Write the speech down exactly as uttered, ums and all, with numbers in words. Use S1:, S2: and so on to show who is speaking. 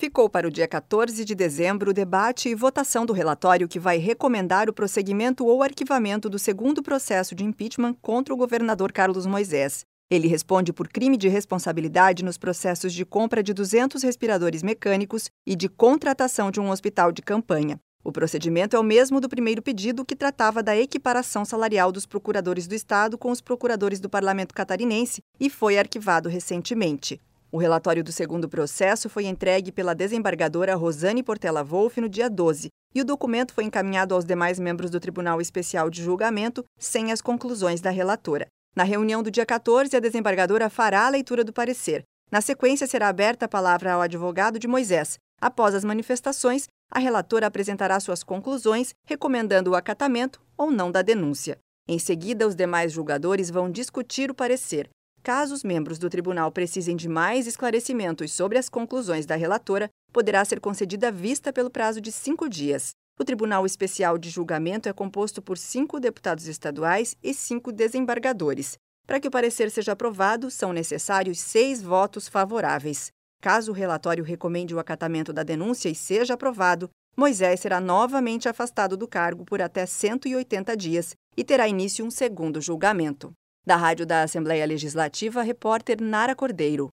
S1: Ficou para o dia quatorze de dezembro o debate e votação do relatório que vai recomendar o prosseguimento ou arquivamento do segundo processo de impeachment contra o governador Carlos Moisés. Ele responde por crime de responsabilidade nos processos de compra de duzentos respiradores mecânicos e de contratação de um hospital de campanha. O procedimento é o mesmo do primeiro pedido, que tratava da equiparação salarial dos procuradores do Estado com os procuradores do Parlamento catarinense e foi arquivado recentemente. O relatório do segundo processo foi entregue pela desembargadora Rosane Portela Wolff no dia doze, e o documento foi encaminhado aos demais membros do Tribunal Especial de Julgamento, sem as conclusões da relatora. Na reunião do dia quatorze, a desembargadora fará a leitura do parecer. Na sequência, será aberta a palavra ao advogado de Moisés. Após as manifestações, a relatora apresentará suas conclusões, recomendando o acatamento ou não da denúncia. Em seguida, os demais julgadores vão discutir o parecer. Caso os membros do tribunal precisem de mais esclarecimentos sobre as conclusões da relatora, poderá ser concedida vista pelo prazo de cinco dias. O Tribunal Especial de Julgamento é composto por cinco deputados estaduais e cinco desembargadores. Para que o parecer seja aprovado, são necessários seis votos favoráveis. Caso o relatório recomende o acatamento da denúncia e seja aprovado, Moisés será novamente afastado do cargo por até cento e oitenta dias e terá início um segundo julgamento. Da Rádio da Assembleia Legislativa, repórter Nara Cordeiro.